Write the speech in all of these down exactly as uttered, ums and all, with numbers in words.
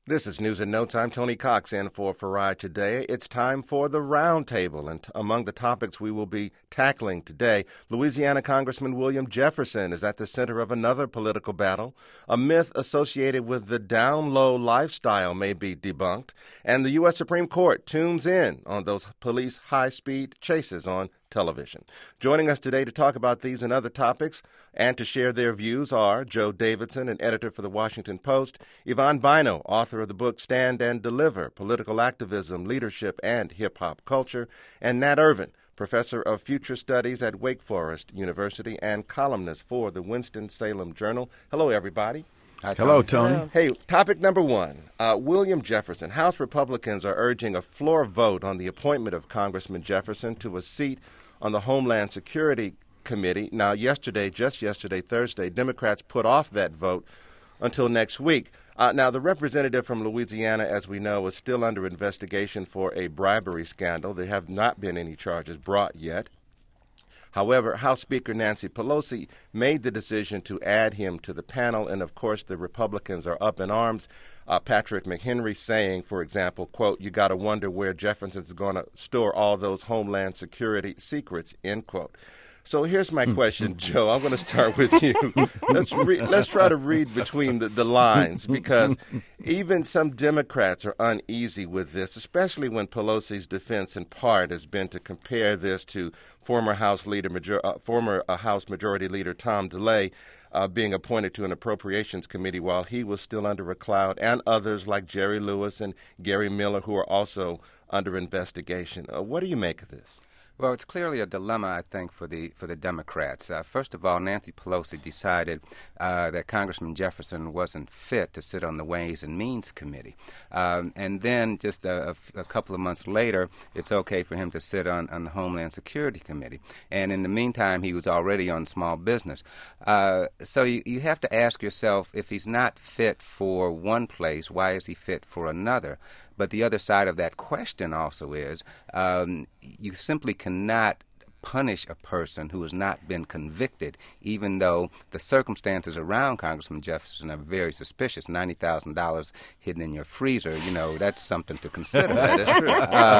This is News in No Time. Tony Cox in for Farai today. It's time for the Roundtable, and t- among the topics we will be tackling today, Louisiana Congressman William Jefferson is at the center of another political battle. A myth associated with the down-low lifestyle may be debunked, and the U S Supreme Court tunes in on those police high-speed chases on television. Joining us today to talk about these and other topics and to share their views are Joe Davidson, an editor for the Washington Post, Yvonne Bino, author of the book Stand and Deliver, Political Activism, Leadership, and Hip-Hop Culture, and Nat Irvin, professor of future studies at Wake Forest University and columnist for the Winston-Salem Journal. Hello, everybody. Hi, Hello, Tony. Hello. Hey, topic number one. Uh, William Jefferson. House Republicans are urging a floor vote on the appointment of Congressman Jefferson to a seat on the Homeland Security Committee. Now, yesterday, just yesterday, Thursday, Democrats put off that vote until next week. Uh, now, the representative from Louisiana, as we know, is still under investigation for a bribery scandal. There have not been any charges brought yet. However, House Speaker Nancy Pelosi made the decision to add him to the panel, and of course the Republicans are up in arms. Uh, Patrick McHenry saying, for example, quote, "You got to wonder where Jefferson's going to store all those Homeland Security secrets," end quote. So here's my question, Joe. I'm going to start with you. Let's re- let's try to read between the, the lines, because even some Democrats are uneasy with this, especially when Pelosi's defense in part has been to compare this to former House Leader, major- uh, former uh, House Majority Leader Tom DeLay uh, being appointed to an Appropriations Committee while he was still under a cloud, and others like Jerry Lewis and Gary Miller who are also under investigation. Uh, what do you make of this? Well, it's clearly a dilemma, I think, for the for the Democrats. Uh, first of all, Nancy Pelosi decided uh, that Congressman Jefferson wasn't fit to sit on the Ways and Means Committee. Um, and then just a, a couple of months later, it's okay for him to sit on, on the Homeland Security Committee. And in the meantime, he was already on small business. Uh, so you, you have to ask yourself, if he's not fit for one place, why is he fit for another? But the other side of that question also is um, you simply cannot punish a person who has not been convicted, even though the circumstances around Congressman Jefferson are very suspicious. ninety thousand dollars hidden in your freezer, you know, that's something to consider. That is true.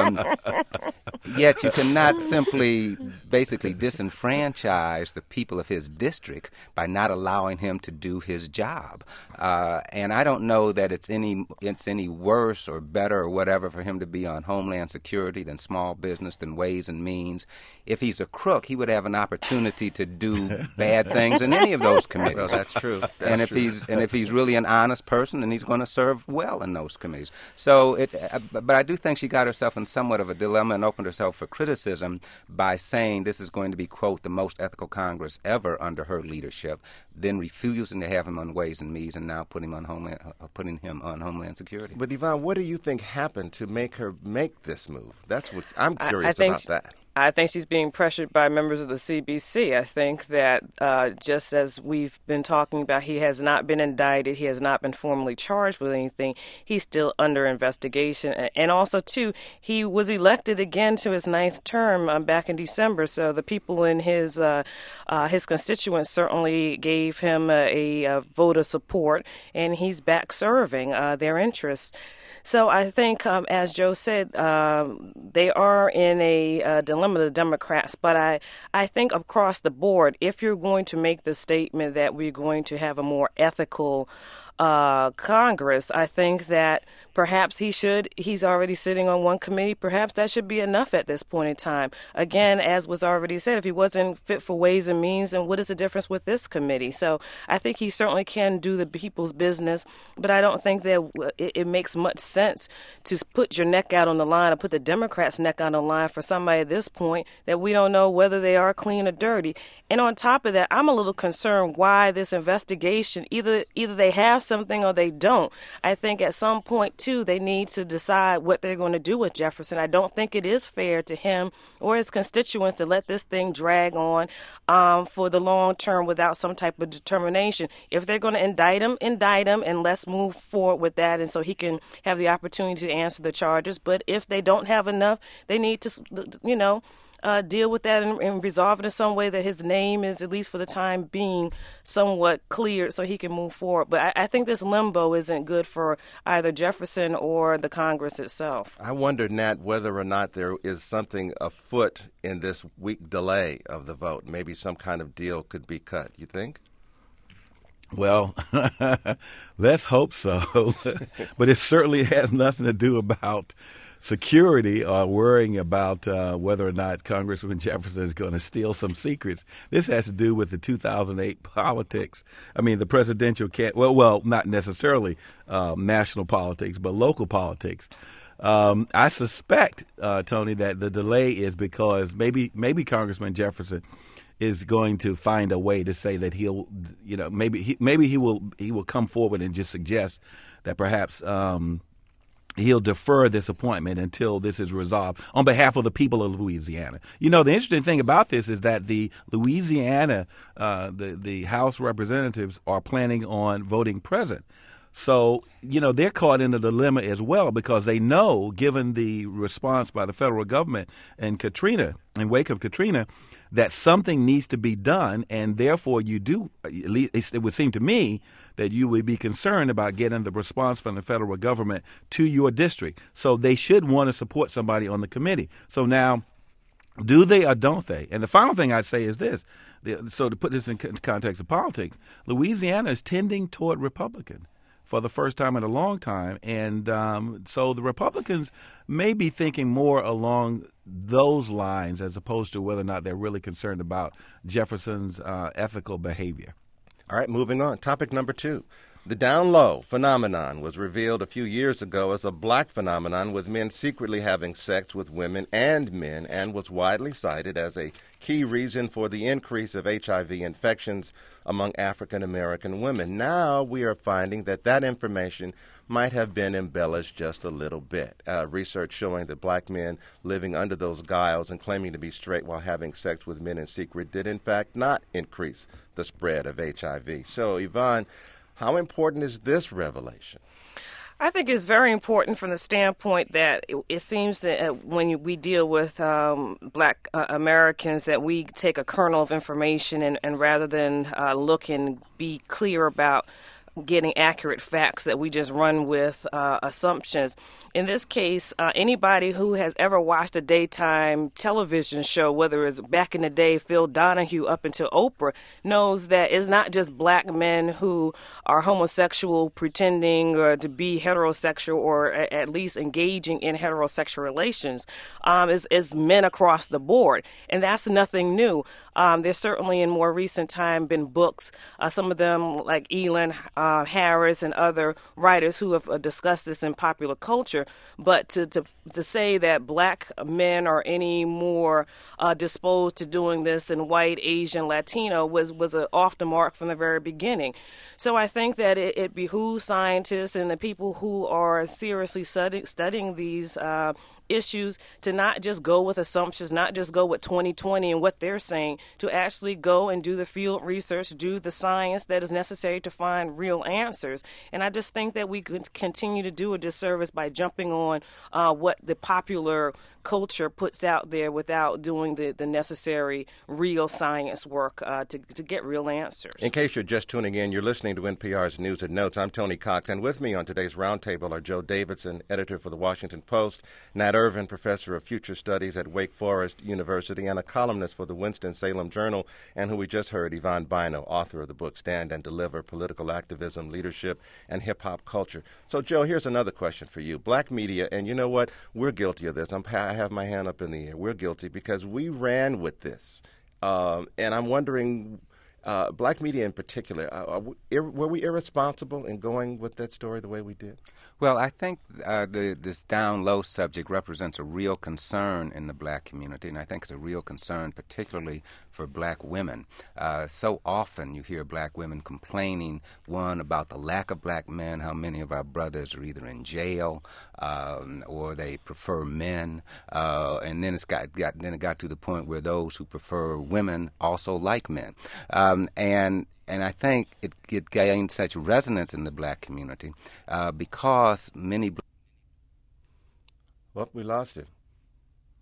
Um, yet you cannot simply basically disenfranchise the people of his district by not allowing him to do his job. Uh, and I don't know that it's any it's any worse or better or whatever for him to be on Homeland Security than small business, than Ways and Means. If he's a crook, he would have an opportunity to do bad things in any of those committees. Well, that's true. That's and if true. he's and if he's really an honest person, then he's going to serve well in those committees. So, it, uh, but I do think she got herself in somewhat of a dilemma and opened herself for criticism by saying this is going to be, quote, the most ethical Congress ever under her leadership, then refusing to have him on Ways and Means, and now putting him on Homeland, uh, putting him on Homeland Security. But Yvonne, what do you think happened to make her make this move? That's what I'm curious I, I think about. That. I think she's being pressured by members of the C B C. I think that uh, just as we've been talking about, he has not been indicted. He has not been formally charged with anything. He's still under investigation. And also, too, he was elected again to his ninth term um, back in December. So the people in his uh, uh, his constituents certainly gave him a, a vote of support, and he's back serving uh, their interests. So I think, um, as Joe said, um, they are in a uh, dilemma, the Democrats. But I, I think across the board, if you're going to make the statement that we're going to have a more ethical uh, Congress, I think that perhaps he should, he's already sitting on one committee, perhaps that should be enough at this point in time. Again, as was already said, if he wasn't fit for Ways and Means, then what is the difference with this committee? So I think he certainly can do the people's business, but I don't think that it, it makes much sense to put your neck out on the line or put the Democrats' neck out on the line for somebody at this point that we don't know whether they are clean or dirty. And on top of that, I'm a little concerned why this investigation, either either they have something or they don't. I think at some point, too, they need to decide what they're going to do with Jefferson. I don't think it is fair to him or his constituents to let this thing drag on um, for the long term without some type of determination. If they're going to indict him, indict him, and let's move forward with that, and so he can have the opportunity to answer the charges. But if they don't have enough, they need to, you know, uh, deal with that and, and resolve it in some way that his name is, at least for the time being, somewhat cleared so he can move forward. But I, I think this limbo isn't good for either Jefferson or the Congress itself. I wonder, Nat, whether or not there is something afoot in this week delay of the vote. Maybe some kind of deal could be cut. You think? Well, let's hope so. But it certainly has nothing to do about security or worrying about uh, whether or not Congressman Jefferson is going to steal some secrets. This has to do with the two thousand eight politics. I mean, the presidential can't, well, well, not necessarily um, national politics, but local politics. Um, I suspect, uh, Tony, that the delay is because maybe maybe Congressman Jefferson is going to find a way to say that he'll, you know, maybe he, maybe he will he will come forward and just suggest that perhaps um, he'll defer this appointment until this is resolved on behalf of the people of Louisiana. You know, the interesting thing about this is that the Louisiana, uh, the the House representatives are planning on voting president. So, you know, they're caught in a dilemma as well because they know, given the response by the federal government in Katrina, in wake of Katrina, that something needs to be done, and therefore you do, at least it would seem to me, that you would be concerned about getting the response from the federal government to your district. So they should want to support somebody on the committee. So now, do they or don't they? And the final thing I'd say is this. So to put this in context of politics, Louisiana is tending toward Republican for the first time in a long time. And um, so the Republicans may be thinking more along those lines as opposed to whether or not they're really concerned about Jefferson's uh, ethical behavior. All right, moving on. Topic number two. The down low phenomenon was revealed a few years ago as a black phenomenon with men secretly having sex with women and men and was widely cited as a key reason for the increase of H I V infections among African American women. Now we are finding that that information might have been embellished just a little bit. Uh, research showing that black men living under those guiles and claiming to be straight while having sex with men in secret did in fact not increase the spread of H I V. So, Yvonne, how important is this revelation? I think it's very important from the standpoint that it, it seems that uh, when we deal with um, black uh, Americans that we take a kernel of information and, and rather than uh, look and be clear about getting accurate facts that we just run with uh, assumptions. In this case, uh, anybody who has ever watched a daytime television show, whether it's back in the day Phil Donahue up until Oprah, knows that it's not just black men who are homosexual pretending or to be heterosexual or a- at least engaging in heterosexual relations. Um, it's, it's men across the board, and that's nothing new. Um, there's certainly in more recent time been books, uh, some of them like Elin uh, Harris and other writers who have uh, discussed this in popular culture. But to, to to say that black men are any more uh, disposed to doing this than white, Asian, Latino was, was a, off the mark from the very beginning. So I think that it, it behooves scientists and the people who are seriously study, studying these uh, issues to not just go with assumptions, not just go with twenty twenty and what they're saying, to actually go and do the field research, do the science that is necessary to find real answers. And I just think that we could continue to do a disservice by jumping on uh, what the popular culture puts out there without doing the, the necessary real science work uh, to, to get real answers. In case you're just tuning in, you're listening to N P R's News and Notes. I'm Tony Cox, and with me on today's roundtable are Joe Davidson, editor for the Washington Post, Nat Irvin, professor of future studies at Wake Forest University and a columnist for the Winston-Salem Journal, and who we just heard, Yvonne Bino, author of the book Stand and Deliver, Political Activism, Leadership, and Hip-Hop Culture. So, Joe, here's another question for you. Black media, and you know what? We're guilty of this. I'm, I have my hand up in the air. We're guilty because we ran with this. Um, and I'm wondering, uh, black media in particular, uh, we, ir- were we irresponsible in going with that story the way we did? Well, I think uh, the, this down-low subject represents a real concern in the black community, and I think it's a real concern particularly for black women. Uh, so often you hear black women complaining, one, about the lack of black men, how many of our brothers are either in jail um, or they prefer men, uh, and then, it's got, got, then it got to the point where those who prefer women also like men. Um, and And I think it, it gained such resonance in the black community uh, because many... Bl- Well, we lost it.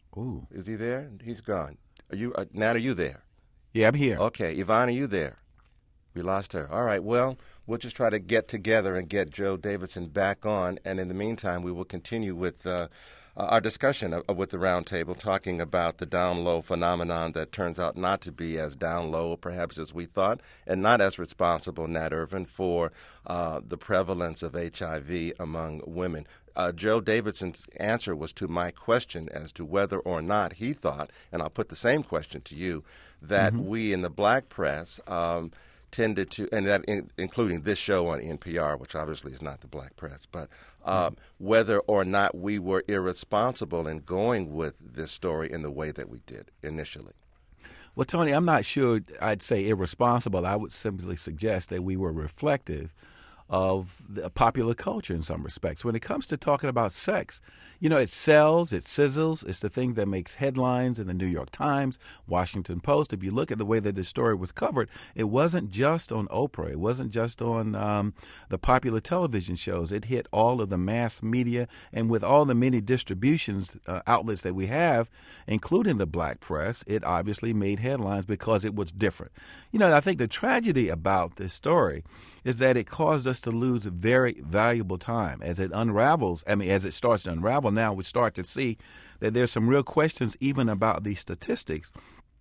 Ooh. Is he there? He's gone. Are you, uh, Nat, are you there? Yeah, I'm here. Okay. Yvonne, are you there? We lost her. All right. Well, we'll just try to get together and get Joe Davidson back on. And in the meantime, we will continue with uh, our discussion of, with the roundtable, talking about the down low phenomenon that turns out not to be as down low, perhaps, as we thought, and not as responsible, Nat Irvin, for uh, the prevalence of H I V among women. Uh, Joe Davidson's answer was to my question as to whether or not he thought, and I'll put the same question to you, that mm-hmm. we in the black press um, tended to, and that in, including this show on N P R, which obviously is not the black press, but um, mm-hmm. whether or not we were irresponsible in going with this story in the way that we did initially. Well, Tony, I'm not sure I'd say irresponsible. I would simply suggest that we were reflective of the popular culture in some respects. When it comes to talking about sex, you know, it sells, it sizzles, it's the thing that makes headlines in the New York Times, Washington Post. If you look at the way that this story was covered, it wasn't just on Oprah. It wasn't just on um, the popular television shows. It hit all of the mass media, and with all the many distributions uh, outlets that we have, including the black press, it obviously made headlines because it was different. You know, I think the tragedy about this story is that it caused us to lose very valuable time as it unravels. I mean, as it starts to unravel now, we start to see that there's some real questions even about the statistics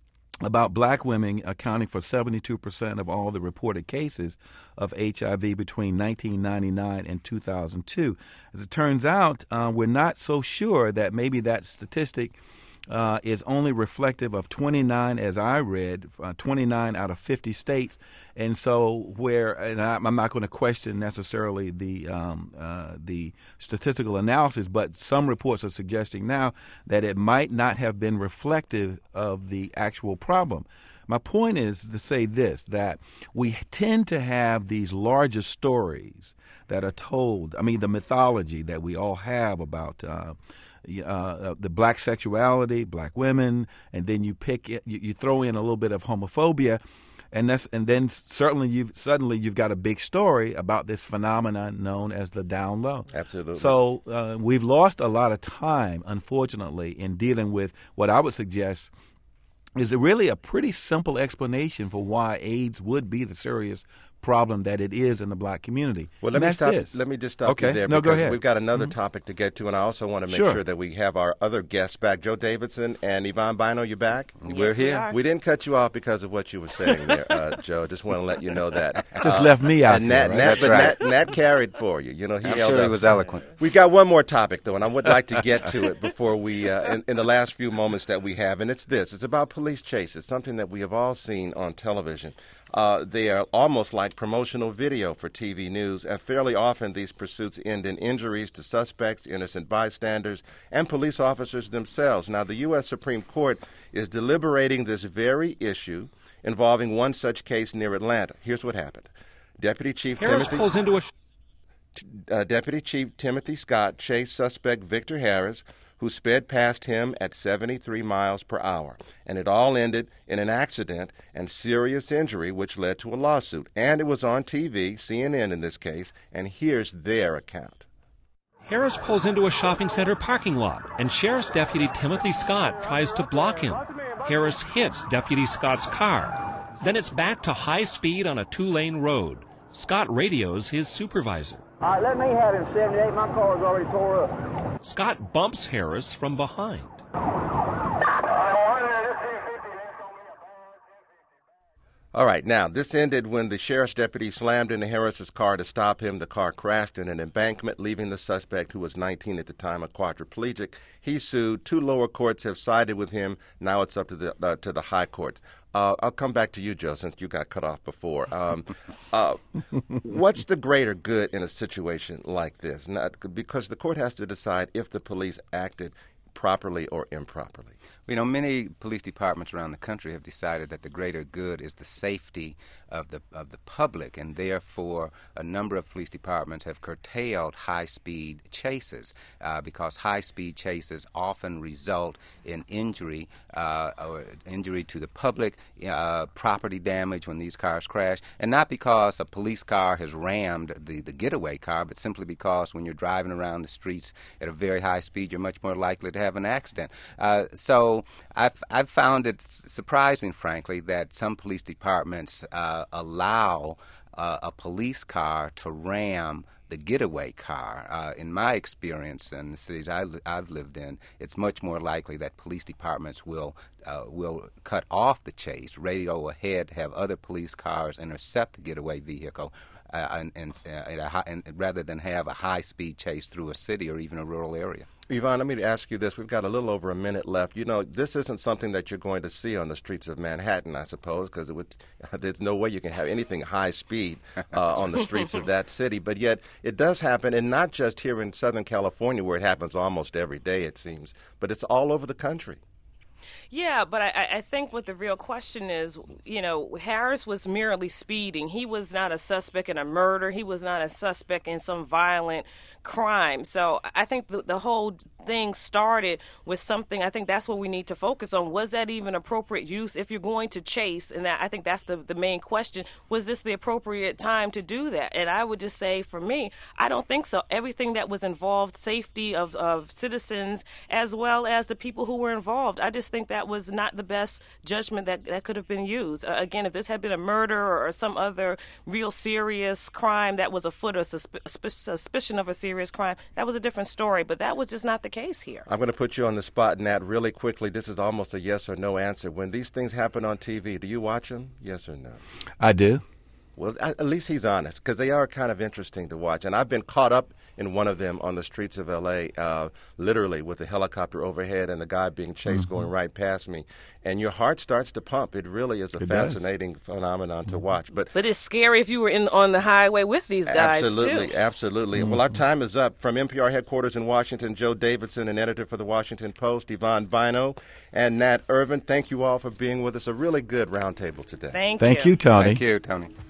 about black women accounting for seventy-two percent of all the reported cases of H I V between nineteen ninety-nine and two thousand two. As it turns out, uh, we're not so sure that maybe that statistic Uh, is only reflective of twenty-nine, as I read, uh, twenty-nine out of fifty states. And so where, and I, I'm not going to question necessarily the um, uh, the statistical analysis, but some reports are suggesting now that it might not have been reflective of the actual problem. My point is to say this, that we tend to have these larger stories that are told, I mean, the mythology that we all have about uh, Uh, the black sexuality, black women, and then you pick it, you, you throw in a little bit of homophobia, and that's and then certainly you've suddenly you've got a big story about this phenomenon known as the down low. Absolutely. So uh, we've lost a lot of time, unfortunately, in dealing with what I would suggest is really a pretty simple explanation for why AIDS would be the serious problem that it is in the black community. Well, let and me stop. this. Let me just stop okay. you there no, because go ahead. we've got another mm-hmm. topic to get to, and I also want to make sure. sure that we have our other guests back. Joe Davidson and Yvonne Bino, you back? Yes, We're here. We, are. We didn't cut you off because of what you were saying there, uh, Joe. Just want to let you know that. Just uh, left me out and there, Nat, right? Nat, That's but right. Nat, Nat carried for you. You know, he I'm held sure up. he was eloquent. We've got one more topic, though, and I would like to get to it before we, uh, in, in the last few moments that we have, and it's this. It's about police chases, something that we have all seen on television. Uh, they are almost like promotional video for T V news, and fairly often these pursuits end in injuries to suspects, innocent bystanders, and police officers themselves. Now, the U S Supreme Court is deliberating this very issue involving one such case near Atlanta. Here's what happened. Deputy Chief Harris Timothy... pulls into a... Uh, Deputy Chief Timothy Scott chased suspect Victor Harris, who sped past him at seventy-three miles per hour. And it all ended in an accident and serious injury, which led to a lawsuit. And it was on T V, C N N in this case, and here's their account. Harris pulls into a shopping center parking lot, and Sheriff's Deputy Timothy Scott tries to block him. Harris hits Deputy Scott's car. Then it's back to high speed on a two-lane road. Scott radios his supervisor. All right, let me have him, seventy-eight. My car's already tore up. Scott bumps Harris from behind. All right, now, this ended when the sheriff's deputy slammed into Harris's car to stop him. The car crashed in an embankment, leaving the suspect, who was nineteen at the time, a quadriplegic. He sued. Two lower courts have sided with him. Now it's up to the uh, to the high courts. Uh, I'll come back to you, Joe, since you got cut off before. Um, uh, what's the greater good in a situation like this? Not, because the court has to decide if the police acted properly or improperly. You know, many police departments around the country have decided that the greater good is the safety of the of the public, and therefore a number of police departments have curtailed high-speed chases uh, because high-speed chases often result in injury, uh, or injury to the public, uh, property damage when these cars crash, and not because a police car has rammed the, the getaway car, but simply because when you're driving around the streets at a very high speed, you're much more likely to have an accident. Uh, so I've, I've found it surprising, frankly, that some police departments uh, allow uh, a police car to ram the getaway car. Uh, in my experience in the cities I li- I've lived in, it's much more likely that police departments will uh, will cut off the chase, radio ahead to have other police cars intercept the getaway vehicle, uh, and, and, uh, and rather than have a high-speed chase through a city or even a rural area. Yvonne, let me ask you this. We've got a little over a minute left. You know, this isn't something that you're going to see on the streets of Manhattan, I suppose, because it would, there's no way you can have anything high speed uh, on the streets of that city. But yet it does happen, and not just here in Southern California where it happens almost every day, it seems, but it's all over the country. Yeah, but I, I think what the real question is, you know, Harris was merely speeding. He was not a suspect in a murder. He was not a suspect in some violent crime. So I think the, the whole thing started with something. I think that's what we need to focus on. Was that even appropriate use if you're going to chase? And that, I think that's the, the main question. Was this the appropriate time to do that? And I would just say, for me, I don't think so. Everything that was involved, safety of, of citizens as well as the people who were involved, I just think that was not the best judgment that, that could have been used. Uh, again, if this had been a murder or, or some other real serious crime that was afoot or susp- suspicion of a serious crime, that was a different story. But that was just not the case here. I'm going to put you on the spot, Nat, really quickly. This is almost a yes or no answer. When these things happen on T V, do you watch them? Yes or no? I do. Well, at least he's honest, because they are kind of interesting to watch. And I've been caught up in one of them on the streets of L A, uh, literally with the helicopter overhead and the guy being chased mm-hmm. going right past me. And your heart starts to pump. It really is a it fascinating does. phenomenon to watch. But but it's scary if you were in on the highway with these guys, absolutely, too. Absolutely, Mm-hmm. Well, our time is up. From N P R headquarters in Washington, Joe Davidson, an editor for the Washington Post, Yvonne Bynoe, and Nat Irvin, thank you all for being with us. A really good roundtable today. Thank, Thank you. you, Tony. Thank you, Tony.